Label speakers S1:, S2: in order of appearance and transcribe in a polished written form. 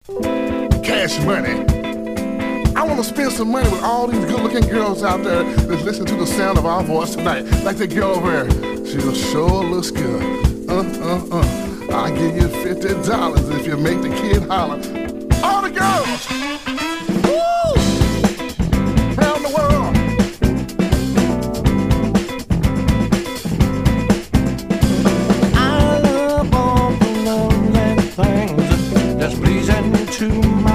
S1: Cash money. I want to spend some money with all these good-looking girls out there that's listening to the sound of our voice tonight. Like that girl over there. She sure looks good. I'll give you $50 if you make the kid holler. All the girls! Woo! Around the world.
S2: I love all the lovely things that's pleasing to my